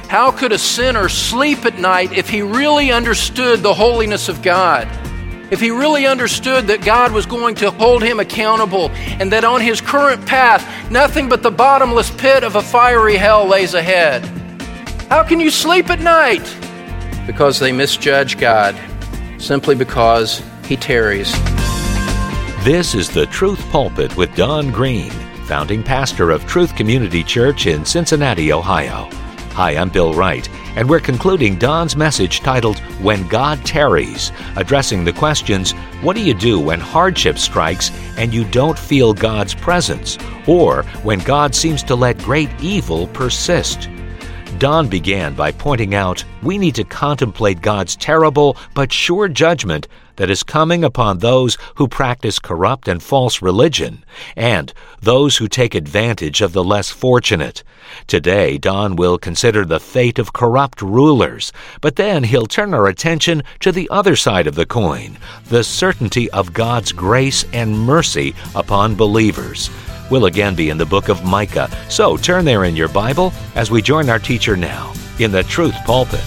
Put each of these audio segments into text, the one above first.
How could a sinner sleep at night if he really understood the holiness of God? If he really understood that God was going to hold him accountable and that on his current path, nothing but the bottomless pit of a fiery hell lays ahead? How can you sleep at night? Because they misjudge God, simply because he tarries. This is the Truth Pulpit with Don Green, founding pastor of Truth Community Church in Cincinnati, Ohio. Hi, I'm Bill Wright, and we're concluding Don's message titled, When God Tarries, addressing the questions, what do you do when hardship strikes and you don't feel God's presence, or when God seems to let great evil persist? Don began by pointing out we need to contemplate God's terrible but sure judgment that is coming upon those who practice corrupt and false religion, and those who take advantage of the less fortunate. Today, Don will consider the fate of corrupt rulers, but then he'll turn our attention to the other side of the coin, the certainty of God's grace and mercy upon believers. We'll again be in the book of Micah, so turn there in your Bible as we join our teacher now in the Truth Pulpit.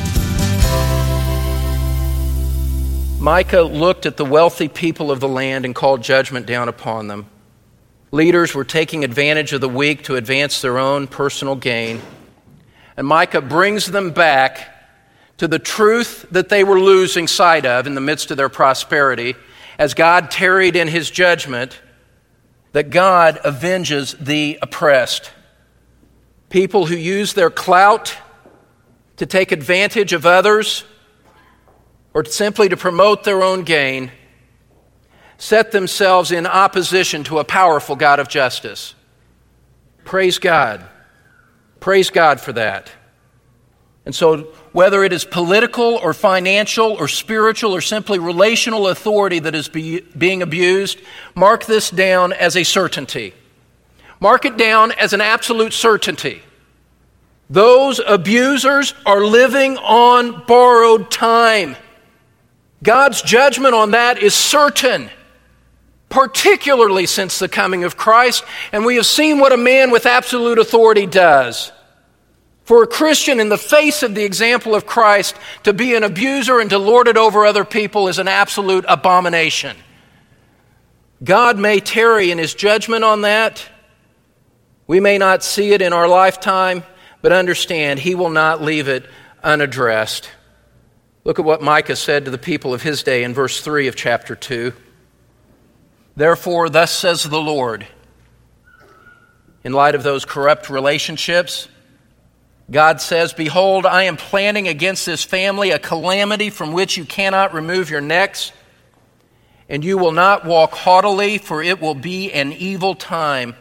Micah looked at the wealthy people of the land and called judgment down upon them. Leaders were taking advantage of the weak to advance their own personal gain. And Micah brings them back to the truth that they were losing sight of in the midst of their prosperity, as God tarried in his judgment, that God avenges the oppressed. People who use their clout to take advantage of others or simply to promote their own gain set themselves in opposition to a powerful God of justice. Praise God. Praise God for that. And so whether it is political or financial or spiritual or simply relational authority that is being abused, mark this down as a certainty. Mark it down as an absolute certainty. Those abusers are living on borrowed time. God's judgment on that is certain, particularly since the coming of Christ, and we have seen what a man with absolute authority does. For a Christian, in the face of the example of Christ, to be an abuser and to lord it over other people is an absolute abomination. God may tarry in his judgment on that. We may not see it in our lifetime, but understand he will not leave it unaddressed. Look at what Micah said to the people of his day in verse 3 of chapter 2. Therefore, thus says the Lord, in light of those corrupt relationships, God says, behold, I am planning against this family a calamity from which you cannot remove your necks, and you will not walk haughtily, for it will be an evil time.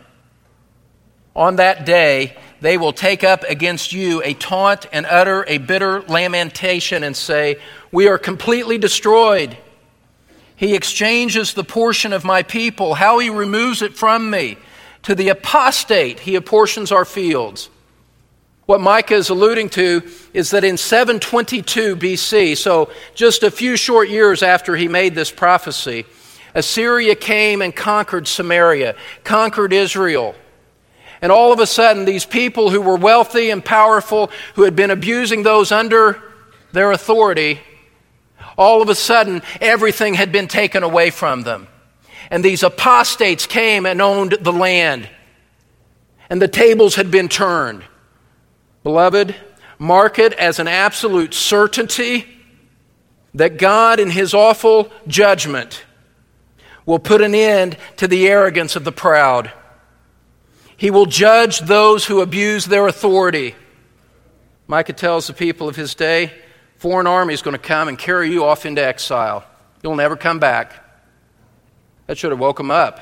On that day, they will take up against you a taunt and utter a bitter lamentation and say, we are completely destroyed. He exchanges the portion of my people, how he removes it from me. To the apostate, he apportions our fields. What Micah is alluding to is that in 722 BC, so just a few short years after he made this prophecy, Assyria came and conquered Samaria, conquered Israel. And all of a sudden, these people who were wealthy and powerful, who had been abusing those under their authority, all of a sudden, everything had been taken away from them. And these apostates came and owned the land. And the tables had been turned. Beloved, mark it as an absolute certainty that God, in his awful judgment, will put an end to the arrogance of the proud. He will judge those who abuse their authority. Micah tells the people of his day, foreign army is going to come and carry you off into exile. You'll never come back. That should have woke him up.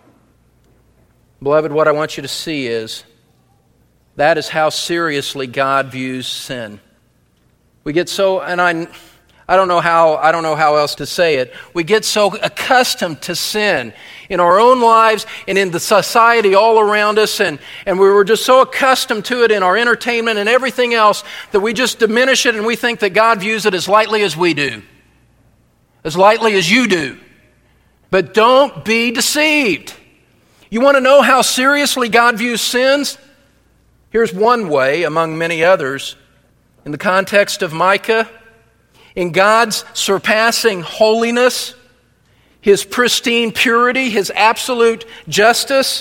Beloved, what I want you to see is that is how seriously God views sin. We get so, and I don't know how else to say it. We get so accustomed to sin in our own lives and in the society all around us, and we were just so accustomed to it in our entertainment and everything else that we just diminish it and we think that God views it as lightly as we do, as lightly as you do. But don't be deceived. You want to know how seriously God views sins? Here's one way, among many others. in the context of Micah, in God's surpassing holiness, His pristine purity, His absolute justice,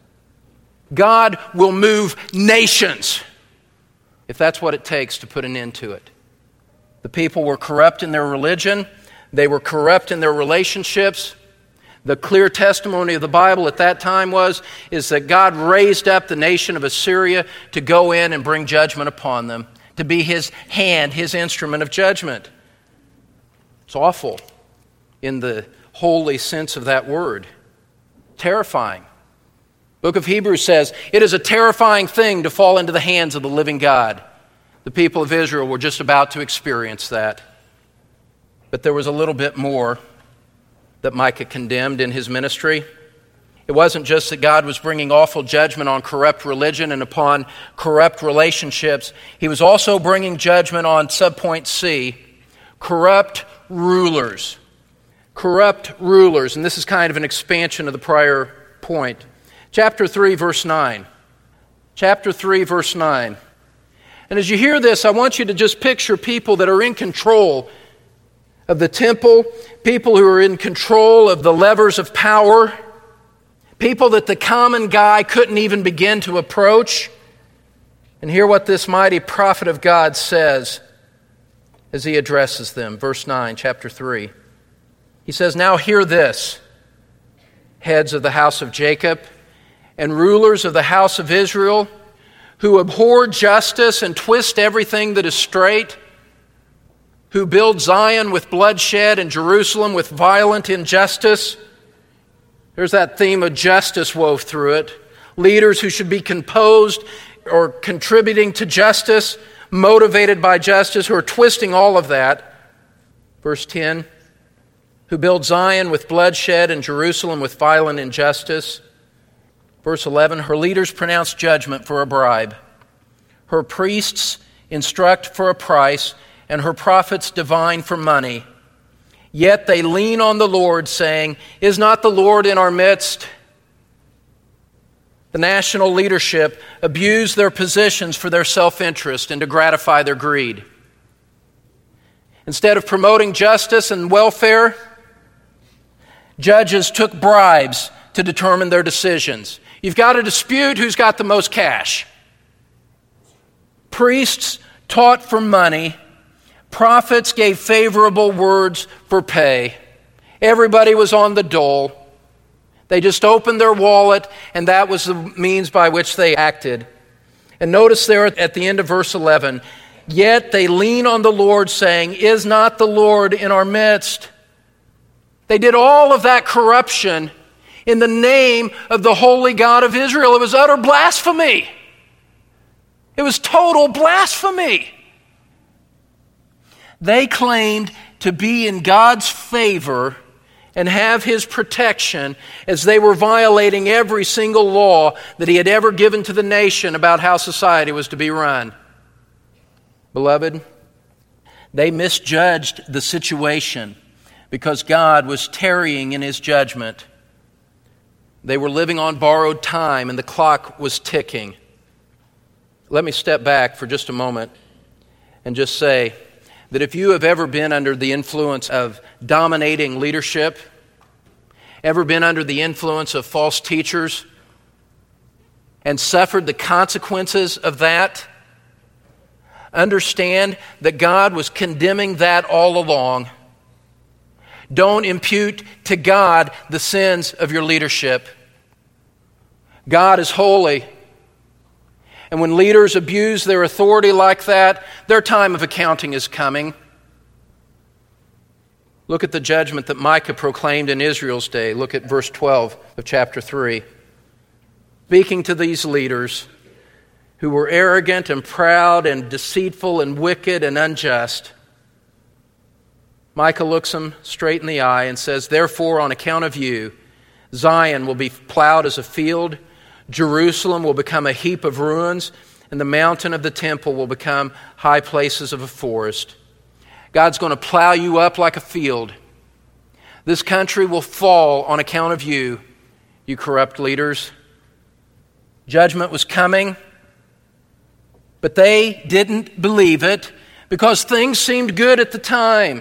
God will move nations if that's what it takes to put an end to it. The people were corrupt in their religion. They were corrupt in their relationships. The clear testimony of the Bible at that time is that God raised up the nation of Assyria to go in and bring judgment upon them, to be His hand, His instrument of judgment. It's awful in the holy sense of that word. Terrifying. Book of Hebrews says, it is a terrifying thing to fall into the hands of the living God. The people of Israel were just about to experience that. But there was a little bit more that Micah condemned in his ministry. It wasn't just that God was bringing awful judgment on corrupt religion and upon corrupt relationships. He was also bringing judgment on subpoint C, corrupt rulers. Corrupt rulers. And this is kind of an expansion of the prior point. Chapter 3, verse 9. Chapter 3, verse 9. And as you hear this, I want you to just picture people that are in control of the temple, people who are in control of the levers of power, people that the common guy couldn't even begin to approach. And hear what this mighty prophet of God says as he addresses them. Verse 9, chapter 3. He says, "Now hear this, heads of the house of Jacob and rulers of the house of Israel, who abhor justice and twist everything that is straight, who build Zion with bloodshed and Jerusalem with violent injustice." There's that theme of justice wove through it. Leaders who should be composed or contributing to justice, motivated by justice, who are twisting all of that. Verse 10, who build Zion with bloodshed and Jerusalem with violent injustice. Verse 11, her leaders pronounce judgment for a bribe. Her priests instruct for a price, and her prophets divine for money. Yet they lean on the Lord, saying, "Is not the Lord in our midst?" The national leadership abuse their positions for their self-interest and to gratify their greed. Instead of promoting justice and welfare, judges took bribes to determine their decisions. You've got a dispute, who's got the most cash? Priests taught for money. Prophets gave favorable words for pay. Everybody was on the dole. They just opened their wallet, and that was the means by which they acted. And notice there at the end of verse 11, yet they lean on the Lord, saying, "Is not the Lord in our midst?" They did all of that corruption in the name of the holy God of Israel. It was utter blasphemy. It was total blasphemy. They claimed to be in God's favor and have His protection as they were violating every single law that He had ever given to the nation about how society was to be run. Beloved, they misjudged the situation because God was tarrying in His judgment. They were living on borrowed time and the clock was ticking. Let me step back for just a moment and just say that if you have ever been under the influence of dominating leadership, ever been under the influence of false teachers, and suffered the consequences of that, understand that God was condemning that all along. Don't impute to God the sins of your leadership. God is holy. And when leaders abuse their authority like that, their time of accounting is coming. Look at the judgment that Micah proclaimed in Israel's day. Look at verse 12 of chapter 3. Speaking to these leaders who were arrogant and proud and deceitful and wicked and unjust, Micah looks them straight in the eye and says, "Therefore, on account of you, Zion will be plowed as a field, Jerusalem will become a heap of ruins, and the mountain of the temple will become high places of a forest." God's going to plow you up like a field. This country will fall on account of you, you corrupt leaders. Judgment was coming. But they didn't believe it because things seemed good at the time.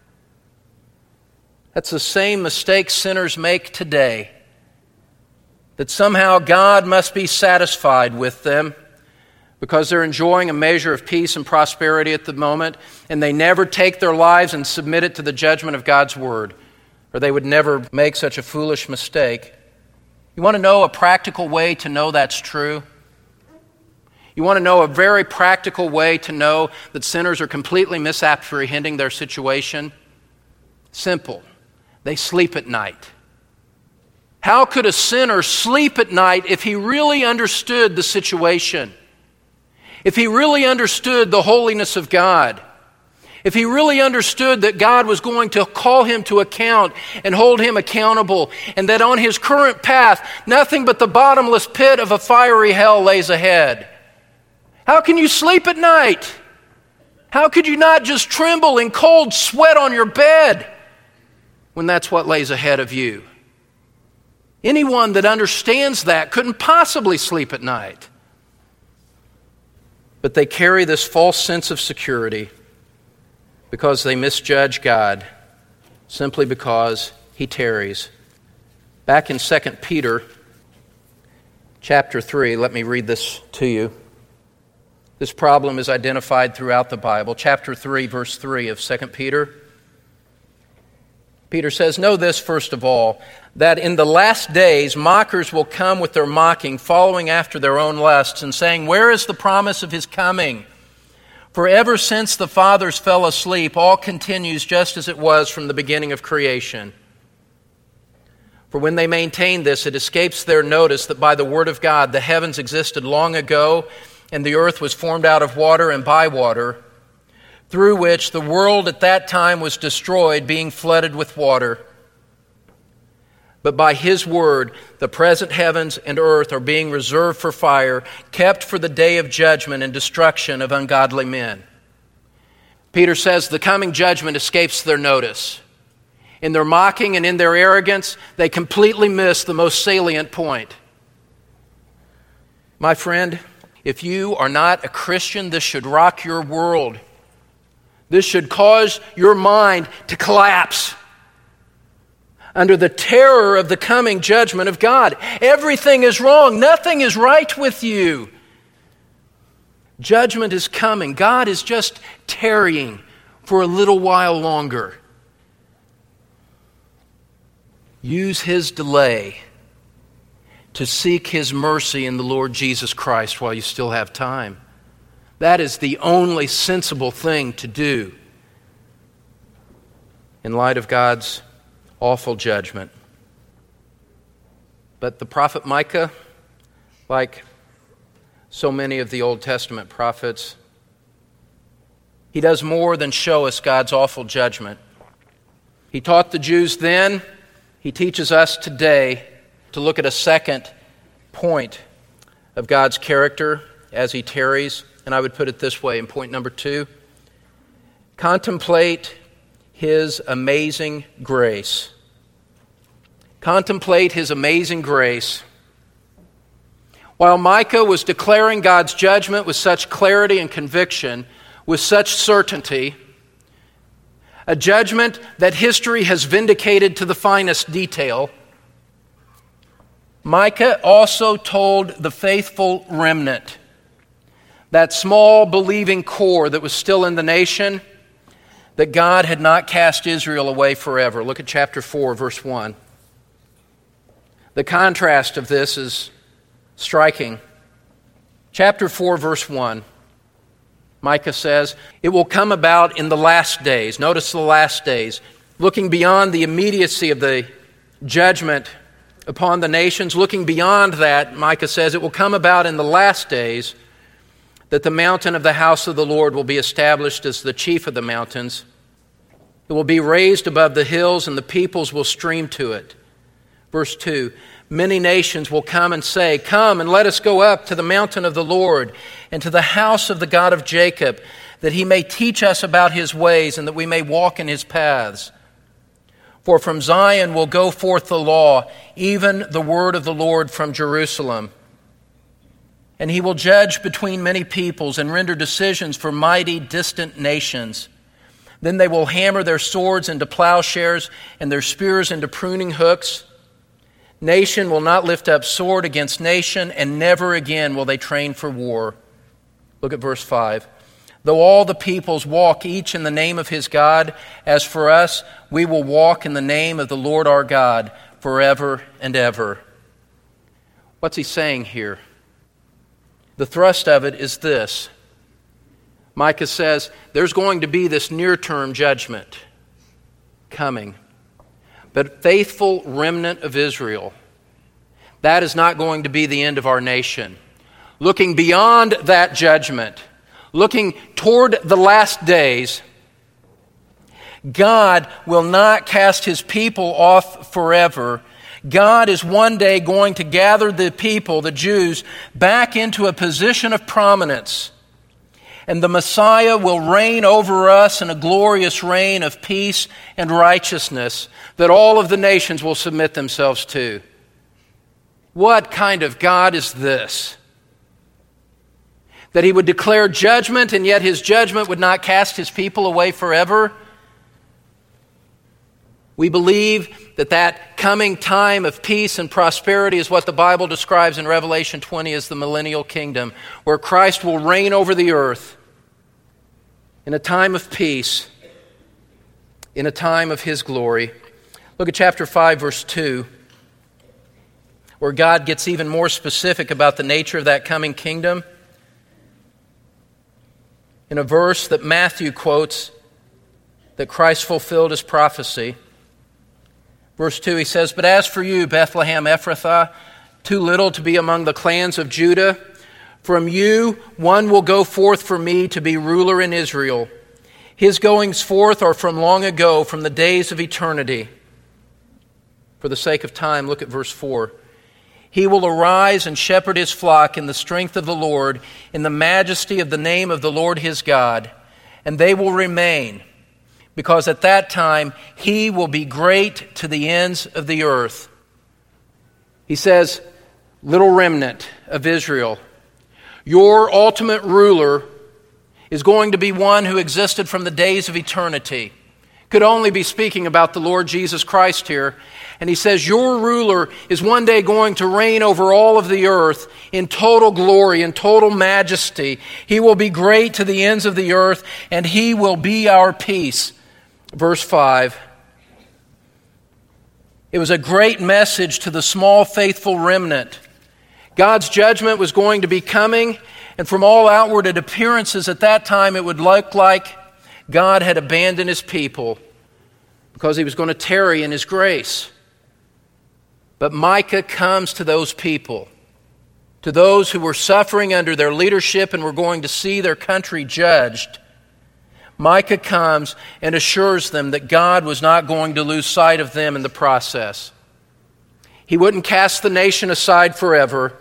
That's the same mistake sinners make today. That somehow God must be satisfied with them because they're enjoying a measure of peace and prosperity at the moment, and they never take their lives and submit it to the judgment of God's Word, or they would never make such a foolish mistake. You want to know a practical way to know that's true? You want to know a very practical way to know that sinners are completely misapprehending their situation? Simple. They sleep at night. How could a sinner sleep at night if he really understood the situation? If he really understood the holiness of God? If he really understood that God was going to call him to account and hold him accountable, and that on his current path, nothing but the bottomless pit of a fiery hell lays ahead? How can you sleep at night? How could you not just tremble in cold sweat on your bed when that's what lays ahead of you? Anyone that understands that couldn't possibly sleep at night. But they carry this false sense of security because they misjudge God, simply because He tarries. Back in 2 Peter chapter 3, let me read this to you. This problem is identified throughout the Bible. Chapter 3, verse 3 of 2 Peter. Peter says, "Know this first of all, that in the last days mockers will come with their mocking, following after their own lusts, and saying, 'Where is the promise of His coming?' For ever since the fathers fell asleep, all continues just as it was from the beginning of creation. For when they maintain this, it escapes their notice that by the word of God the heavens existed long ago, and the earth was formed out of water and by water, through which the world at that time was destroyed, being flooded with water. But by His word, the present heavens and earth are being reserved for fire, kept for the day of judgment and destruction of ungodly men." Peter says the coming judgment escapes their notice. In their mocking and in their arrogance, they completely miss the most salient point. My friend, if you are not a Christian, this should rock your world. This should cause your mind to collapse under the terror of the coming judgment of God. Everything is wrong. Nothing is right with you. Judgment is coming. God is just tarrying for a little while longer. Use His delay to seek His mercy in the Lord Jesus Christ while you still have time. That is the only sensible thing to do in light of God's awful judgment. But the prophet Micah, like so many of the Old Testament prophets, he does more than show us God's awful judgment. He taught the Jews then, he teaches us today to look at a second point of God's character as He tarries. And I would put it this way in point number 2. Contemplate His amazing grace. Contemplate His amazing grace. While Micah was declaring God's judgment with such clarity and conviction, with such certainty, a judgment that history has vindicated to the finest detail, Micah also told the faithful remnant, that small believing core that was still in the nation, that God had not cast Israel away forever. Look at chapter 4, verse 1. The contrast of this is striking. Chapter 4, verse 1. Micah says, "It will come about in the last days." Notice the last days. Looking beyond the immediacy of the judgment upon the nations, looking beyond that, Micah says, "It will come about in the last days that the mountain of the house of the Lord will be established as the chief of the mountains. It will be raised above the hills, and the peoples will stream to it." Verse 2, "Many nations will come and say, 'Come and let us go up to the mountain of the Lord and to the house of the God of Jacob, that He may teach us about His ways and that we may walk in His paths. For from Zion will go forth the law, even the word of the Lord from Jerusalem.'" And he will judge between many peoples and render decisions for mighty distant nations. Then they will hammer their swords into plowshares and their spears into pruning hooks. Nation will not lift up sword against nation, and never again will they train for war. Look at verse 5. Though all the peoples walk each in the name of his God, as for us, we will walk in the name of the Lord our God forever and ever. What's he saying here? The thrust of it is this. Micah says there's going to be this near-term judgment coming. But faithful remnant of Israel, that is not going to be the end of our nation. Looking beyond that judgment, looking toward the last days, God will not cast his people off forever. God is one day going to gather the people, the Jews, back into a position of prominence. And the Messiah will reign over us in a glorious reign of peace and righteousness that all of the nations will submit themselves to. What kind of God is this? That he would declare judgment, and yet his judgment would not cast his people away forever? We believe that that coming time of peace and prosperity is what the Bible describes in Revelation 20 as the millennial kingdom, where Christ will reign over the earth in a time of peace, in a time of his glory. Look at chapter 5, verse 2, where God gets even more specific about the nature of that coming kingdom. In a verse that Matthew quotes, that Christ fulfilled his prophecy. Verse 2, he says, "But as for you, Bethlehem Ephrathah, too little to be among the clans of Judah, from you one will go forth for me to be ruler in Israel. His goings forth are from long ago, from the days of eternity." For the sake of time, look at verse 4. "He will arise and shepherd his flock in the strength of the Lord, in the majesty of the name of the Lord his God, and they will remain, because at that time he will be great to the ends of the earth." He says, little remnant of Israel, your ultimate ruler is going to be one who existed from the days of eternity. Could only be speaking about the Lord Jesus Christ here. And he says, your ruler is one day going to reign over all of the earth in total glory, in total majesty. He will be great to the ends of the earth, and he will be our peace. Verse 5. It was a great message to the small faithful remnant. God's judgment was going to be coming, and from all outward appearances at that time, it would look like God had abandoned his people because he was going to tarry in his grace. But Micah comes to those people, to those who were suffering under their leadership and were going to see their country judged. Micah comes and assures them that God was not going to lose sight of them in the process. He wouldn't cast the nation aside forever.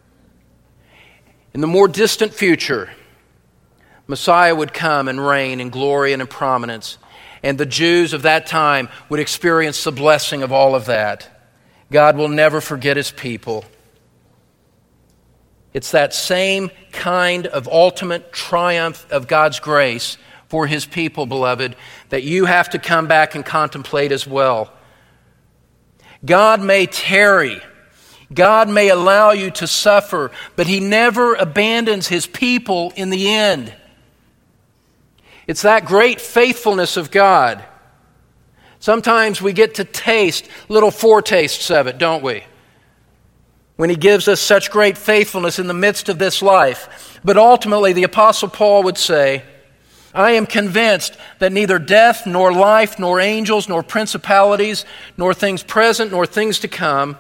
In the more distant future, Messiah would come and reign in glory and in prominence, and the Jews of that time would experience the blessing of all of that. God will never forget his people. It's that same kind of ultimate triumph of God's grace for his people, beloved, that you have to come back and contemplate as well. God may tarry. God may allow you to suffer, but he never abandons his people in the end. It's that great faithfulness of God. Sometimes we get to taste little foretastes of it, don't we? When he gives us such great faithfulness in the midst of this life. But ultimately, the Apostle Paul would say, I am convinced that neither death, nor life, nor angels, nor principalities, nor things present, nor things to come,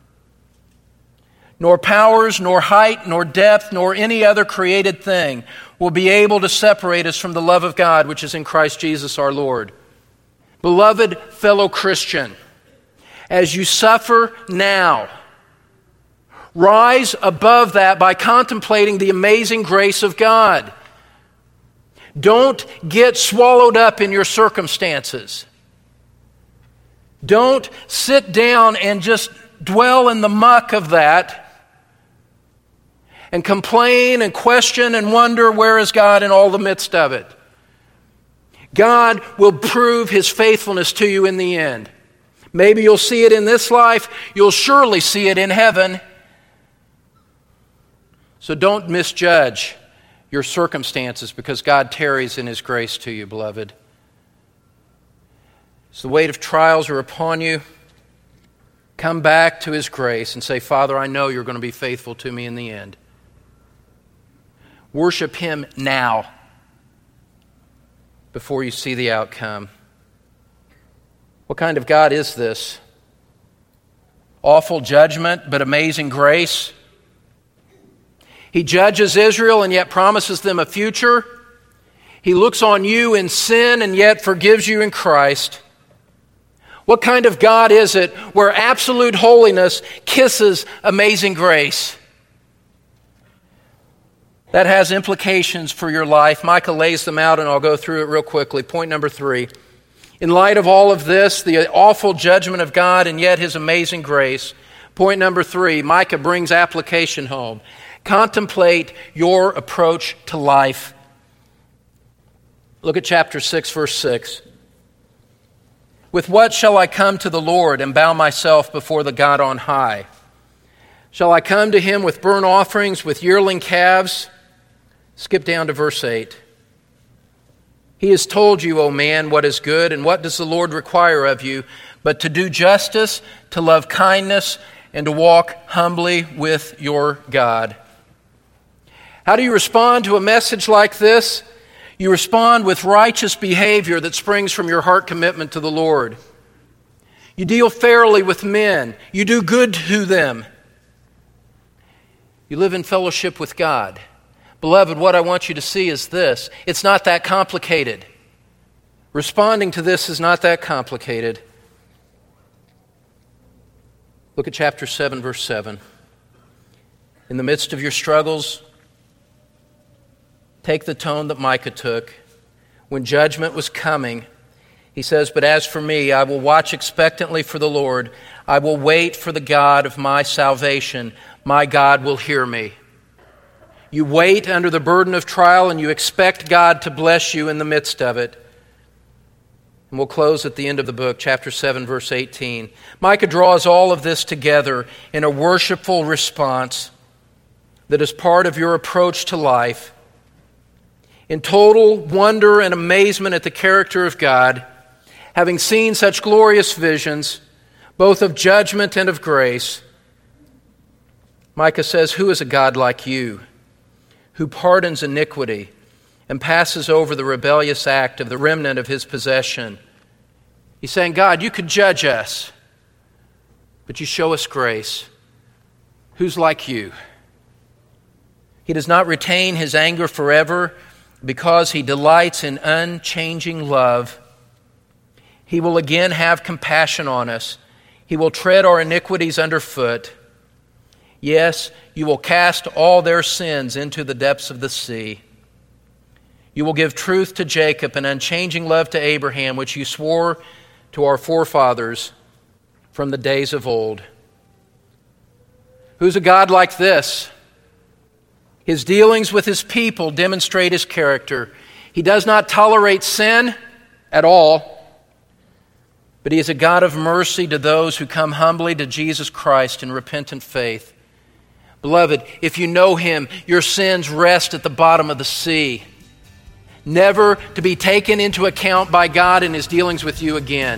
nor powers, nor height, nor depth, nor any other created thing will be able to separate us from the love of God which is in Christ Jesus our Lord. Beloved fellow Christian, as you suffer now, rise above that by contemplating the amazing grace of God. Don't get swallowed up in your circumstances. Don't sit down and just dwell in the muck of that and complain and question and wonder, where is God in all the midst of it? God will prove His faithfulness to you in the end. Maybe you'll see it in this life. You'll surely see it in heaven. So don't misjudge your circumstances because God tarries in His grace to you, beloved. As the weight of trials are upon you, come back to His grace and say, Father, I know you're going to be faithful to me in the end. Worship Him now before you see the outcome. What kind of God is this? Awful judgment, but amazing grace. He judges Israel and yet promises them a future. He looks on you in sin and yet forgives you in Christ. What kind of God is it where absolute holiness kisses amazing grace? That has implications for your life. Micah lays them out, and I'll go through it real quickly. Point number 3. In light of all of this, the awful judgment of God and yet His amazing grace, point number 3, Micah brings application home. Contemplate your approach to life. Look at chapter 6, verse 6. With what shall I come to the Lord and bow myself before the God on high? Shall I come to Him with burnt offerings, with yearling calves? Skip down to verse 8. He has told you, O man, what is good, and what does the Lord require of you, but to do justice, to love kindness, and to walk humbly with your God. How do you respond to a message like this? You respond with righteous behavior that springs from your heart commitment to the Lord. You deal fairly with men. You do good to them. You live in fellowship with God. Beloved, what I want you to see is this. It's not that complicated. Responding to this is not that complicated. Look at chapter 7, verse 7. In the midst of your struggles, take the tone that Micah took. When judgment was coming, he says, but as for me, I will watch expectantly for the Lord. I will wait for the God of my salvation. My God will hear me. You wait under the burden of trial and you expect God to bless you in the midst of it. And we'll close at the end of the book, chapter 7, verse 18. Micah draws all of this together in a worshipful response that is part of your approach to life. In total wonder and amazement at the character of God, having seen such glorious visions, both of judgment and of grace, Micah says, who is a God like you, who pardons iniquity and passes over the rebellious act of the remnant of His possession? He's saying, God, you could judge us, but you show us grace. Who's like you? He does not retain His anger forever because He delights in unchanging love. He will again have compassion on us. He will tread our iniquities underfoot. Yes, you will cast all their sins into the depths of the sea. You will give truth to Jacob and unchanging love to Abraham, which you swore to our forefathers from the days of old. Who's a God like this? His dealings with His people demonstrate His character. He does not tolerate sin at all, but He is a God of mercy to those who come humbly to Jesus Christ in repentant faith. Beloved, if you know Him, your sins rest at the bottom of the sea, never to be taken into account by God in His dealings with you again.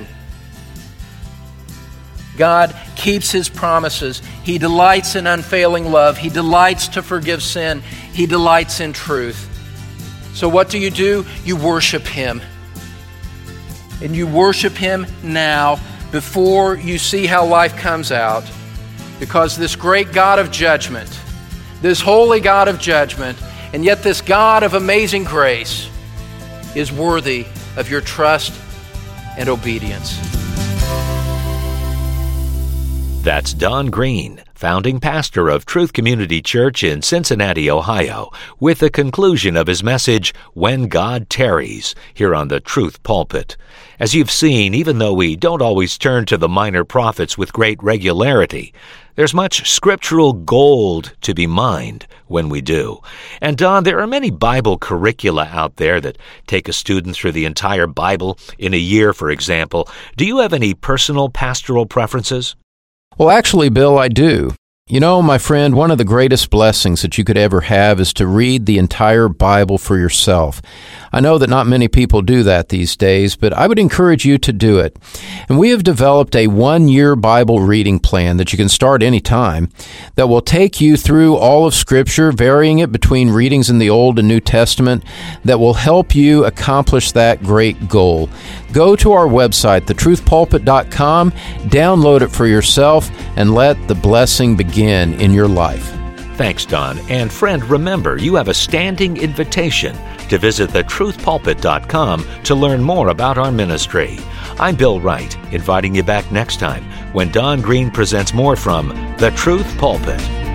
God keeps His promises. He delights in unfailing love. He delights to forgive sin. He delights in truth. So what do? You worship Him. And you worship Him now before you see how life comes out. Because this great God of judgment, this holy God of judgment, and yet this God of amazing grace is worthy of your trust and obedience. That's Don Green, founding pastor of Truth Community Church in Cincinnati, Ohio, with the conclusion of his message, When God Tarries, here on the Truth Pulpit. As you've seen, even though we don't always turn to the minor prophets with great regularity, there's much scriptural gold to be mined when we do. And Don, there are many Bible curricula out there that take a student through the entire Bible in a year, for example. Do you have any personal pastoral preferences? Well, actually, Bill, I do. You know, my friend, one of the greatest blessings that you could ever have is to read the entire Bible for yourself. I know that not many people do that these days, but I would encourage you to do it. And we have developed a 1-year Bible reading plan that you can start any time that will take you through all of Scripture, varying it between readings in the Old and New Testament, that will help you accomplish that great goal. Go to our website, thetruthpulpit.com, download it for yourself, and let the blessing begin in your life. Thanks, Don. And friend, remember, you have a standing invitation to visit thetruthpulpit.com to learn more about our ministry. I'm Bill Wright, inviting you back next time when Don Green presents more from The Truth Pulpit.